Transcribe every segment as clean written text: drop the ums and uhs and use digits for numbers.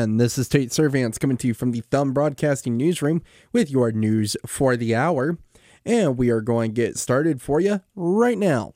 And this is Tate Servants coming to you from the Thumb Broadcasting Newsroom with your news for the hour. And we are going to get started for you right now.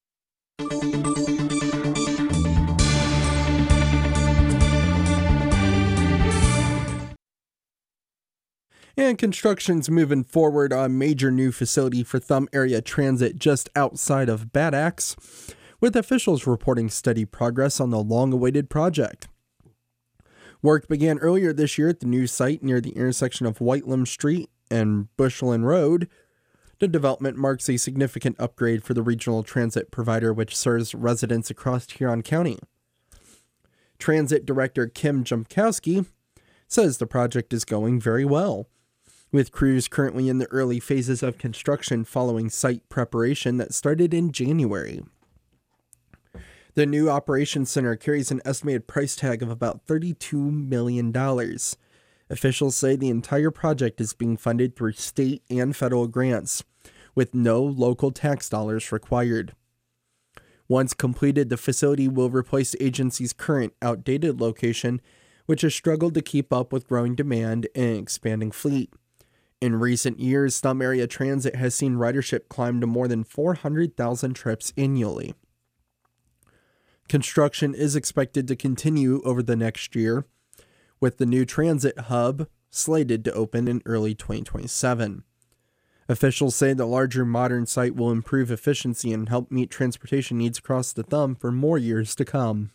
And construction's moving forward on a major new facility for Thumb Area Transit just outside of Bad Axe, with officials reporting steady progress on the long-awaited project. Work began earlier this year at the new site near the intersection of Whitelam Street and Bushland Road. The development marks a significant upgrade for the regional transit provider, which serves residents across Huron County. Transit Director Kim Jumpkowski says the project is going very well, with crews currently in the early phases of construction following site preparation that started in January. The new operations center carries an estimated price tag of about $32 million. Officials say the entire project is being funded through state and federal grants, with no local tax dollars required. Once completed, the facility will replace the agency's current outdated location, which has struggled to keep up with growing demand and expanding fleet. In recent years, Thumb Area Transit has seen ridership climb to more than 400,000 trips annually. Construction is expected to continue over the next year, with the new transit hub slated to open in early 2027. Officials say the larger modern site will improve efficiency and help meet transportation needs across the Thumb for more years to come.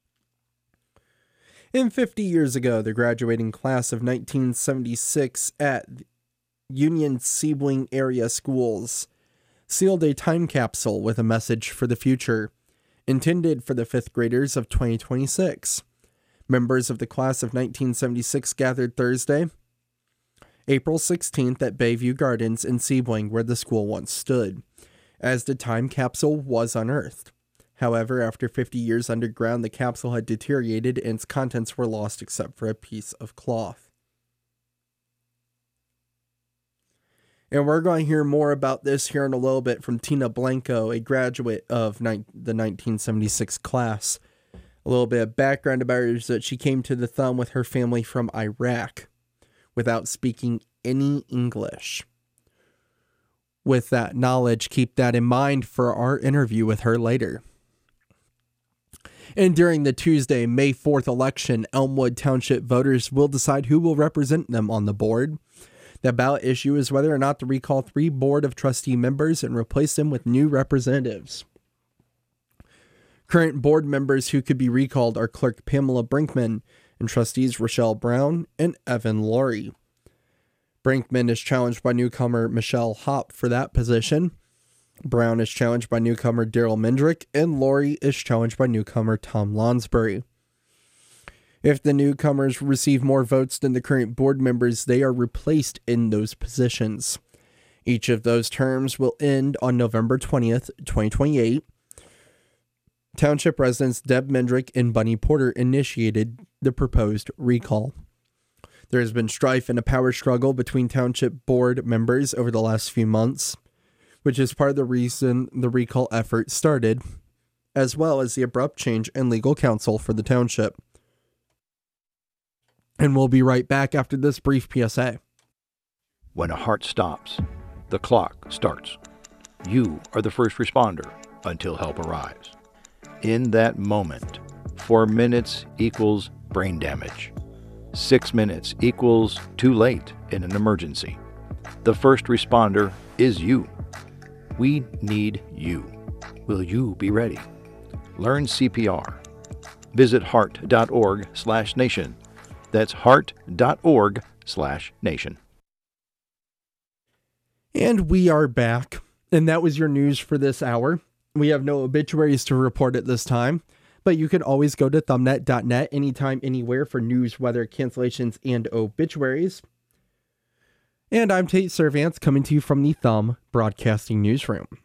And 50 years ago, the graduating class of 1976 at Union Sebling area schools sealed a time capsule with a message for the future, intended for the fifth graders of 2026. Members of the class of 1976 gathered Thursday, April 16th at Bayview Gardens in Sebling, where the school once stood, as the time capsule was unearthed. However, after 50 years underground, the capsule had deteriorated and its contents were lost except for a piece of cloth. And we're going to hear more about this here in a little bit from Tina Blanco, a graduate of the 1976 class. A little bit of background about her is that she came to the Thumb with her family from Iraq without speaking any English. With that knowledge, keep that in mind for our interview with her later. And during the Tuesday, May 4th election, Elmwood Township voters will decide who will represent them on the board. The ballot issue is whether or not to recall 3 Board of Trustee members and replace them with new representatives. Current board members who could be recalled are Clerk Pamela Brinkman and Trustees Rochelle Brown and Evan Laurie. Brinkman is challenged by newcomer Michelle Hopp for that position. Brown is challenged by newcomer Daryl Mendrick, and Laurie is challenged by newcomer Tom Lonsbury. If the newcomers receive more votes than the current board members, they are replaced in those positions. Each of those terms will end on November 20th, 2028. Township residents Deb Mendrick and Bunny Porter initiated the proposed recall. There has been strife and a power struggle between township board members over the last few months, which is part of the reason the recall effort started, as well as the abrupt change in legal counsel for the township. And we'll be right back after this brief PSA. When a heart stops, the clock starts. You are the first responder until help arrives. In that moment, 4 minutes equals brain damage. 6 minutes equals too late in an emergency. The first responder is you. We need you. Will you be ready? Learn CPR. Visit heart.org/nation. That's heart.org/nation. And we are back. And that was your news for this hour. We have no obituaries to report at this time, but you can always go to thumbnet.net anytime, anywhere for news, weather, cancellations, and obituaries. And I'm Tate Servants coming to you from the Thumb Broadcasting Newsroom.